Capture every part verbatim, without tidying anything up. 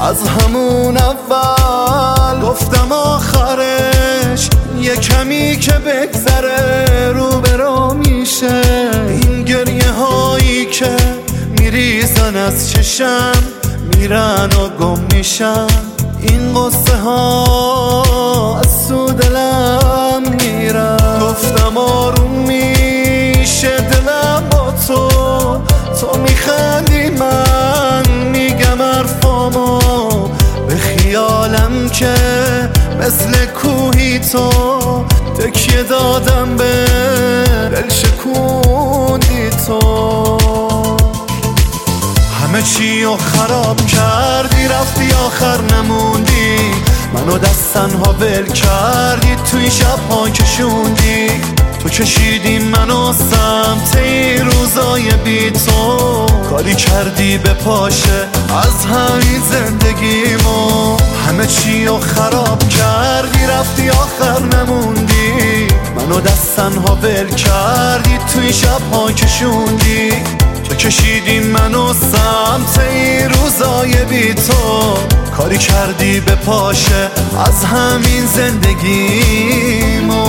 از همون اول گفتم آخرش یه کمی که بگذره رو برا میشه. این گریه هایی که میریزن از چشم میرن و گم میشن، این قصه ها از تو دلم میرن. گفتم آروم میشه دلم با تو، تو میخندی من میگم حرفامو، به خیالم که مثل کوهی تو تکیه دادم به دل شکوندی تو. همه چی رو خراب کردی رفتی آخر نموندی، منو دست تنها ول کردی توی شب‌ها کشوندی. تو کشیدی منو سمت این روزای بی تو، کاری کردی به پاشه از همین زندگیمو. همه چی رو خراب کردی رفتی آخر نموندی، منو دست تنها ول کردی توی شب‌ها کشوندی. تو کشیدی منو سمت این روزای بی تو، کاری کردی به پاشه از همین زندگیمو.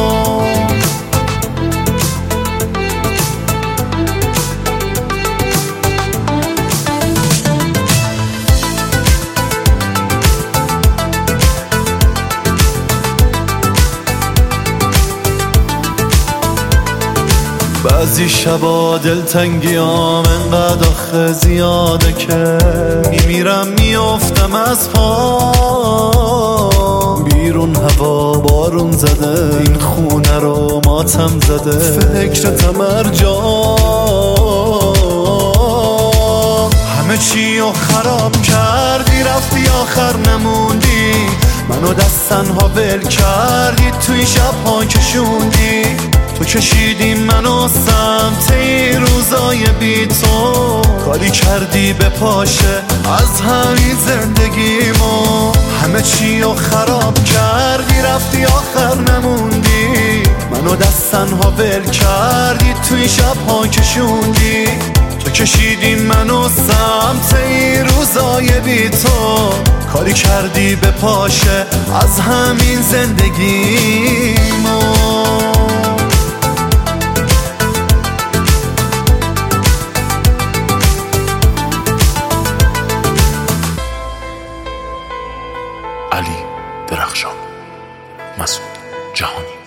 بعضی شبا دلتنگیام انقدر آخه زیاده که میمیرم میافتم از پا. بیرون هوا بارون زده این خونه رو ماتم زده، فکرتم هر جا. همه چی رو خراب کردی رفتی آخر نموندی، منو دست تنها ول کردی توی شب‌ها کشوندی. تو کشیدی منو سمت این روزای بی تو، کاری کردی به پاشه از همین زندگیمو. همه چی رو خراب کردی رفتی آخر نموندی، منو دست تنها ول کردی توی شب‌ها کشوندی. تو کشیدی منو سمت این روزای بی تو، کاری کردی به پاشه از همین زندگیمو. علی درخشان، مسعود جهانی.